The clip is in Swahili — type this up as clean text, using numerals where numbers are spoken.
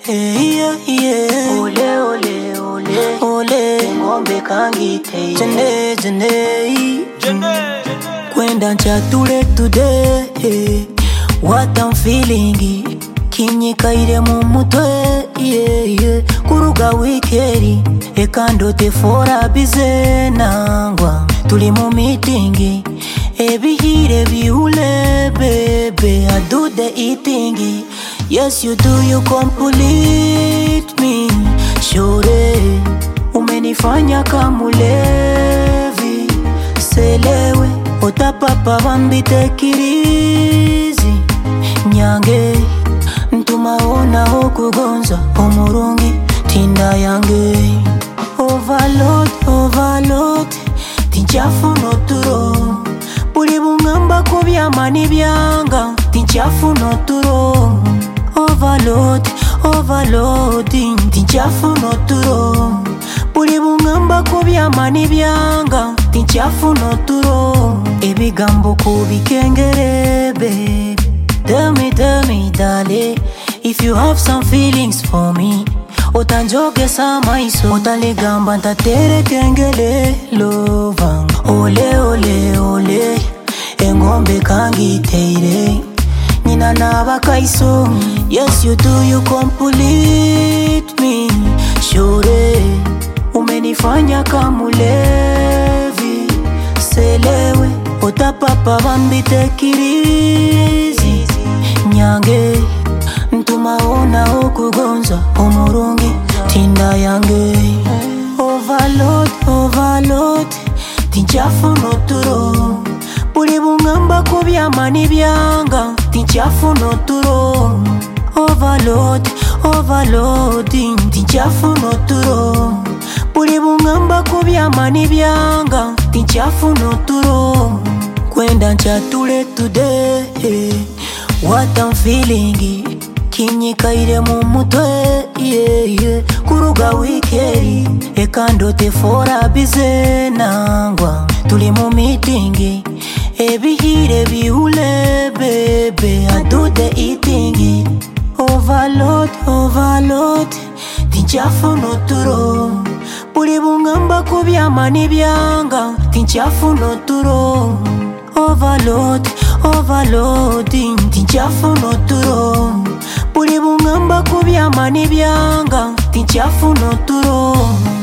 yeah, yeah. Ole ole ole Ole ngombe kangite Jene Kwenda nchatule today What I'm feeling Kinyikaire mu mutwe yeah, yeah. Kuruga wikeri Ekandote fora bize nangwa Tuli mu meeting Ebihire biule baby I do the eating Yes you do, you complete me Shure umenifanya kamulevi Selewe otapapa bambite kirizi Nyange ntumaona okugonza omurungi tinda yange Overload, overload Tinchafu noturo Buli bungamba kubyamani byanga Tinchafu noturo Overload, overloading Tinchafu noturo Buli bungamba kubyamani byanga Tinchafu noturo Ebigambo kubikengere baby Tell me darling If you have some feelings for me Otanjogesa maiso Otalegamba ntatere kengele lovang Ole ole ole Engombe kangiteire Nina naba kaiso Yes you do, you complete me Shure umenifanya kamulevi Selewe otapapa bambite kirizi Nyange ntumaona okugonza omurungi tinda yange Overload, overload Tinchafu noturo Buli bungamba kubyamani byanga Tinchafu noturo Overload, overloading Tinchafu noturo Buli bungamba kubyamani byanga Tinchafu noturo Overload, overloading Tinchafu noturo Buli bungamba kubyamani byanga Tinchafu noturo Overload, overloading Tinchafu noturo Buli bungamba kubyamani byanga Tinchafu noturo Overload, overloading Tinchafu noturo Buli bungamba kubyamani byanga Tinchafu noturo Overload, overloading Kwenda nchatule today What I'm feeling Kinyikaire mu mutwe yeah, yeah. Kuruga wikeri Ekandote fora bize nangwa Tuli mu meeting Ebihire biule baby I do the eating Overload, overload Tinchafu noturo Buli bungamba kubyamani byanga Tinchafu noturo Overload, overloading Tinchafu noturo Buli bungamba kubyamani byanga Tinchafu noturo